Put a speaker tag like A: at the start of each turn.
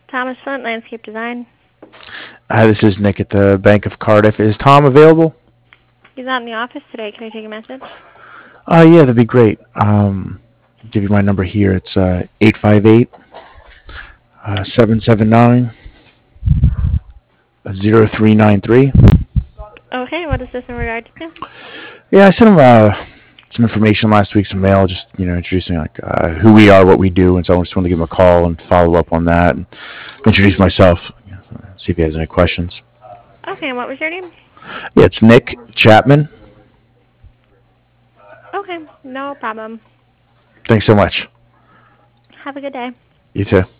A: Thomas Flint, Landscape Design.
B: Hi, this is Nick at the Bank of Cardiff. Is Tom available?
A: He's not in the office today. Can I take a message?
B: Yeah, that'd be great. Give you my number here. It's 858 779 0393.
A: Okay, what is this in regards to?
B: Yeah, I sent him some information last week, some mail, just introducing who we are, what we do, and so I just wanted to give him a call and follow up on that and introduce myself. See if he has any questions.
A: Okay, and what was your name?
B: Yeah, it's Nick Chapman.
A: Okay, no problem.
B: Thanks so much.
A: Have a good day.
B: You too.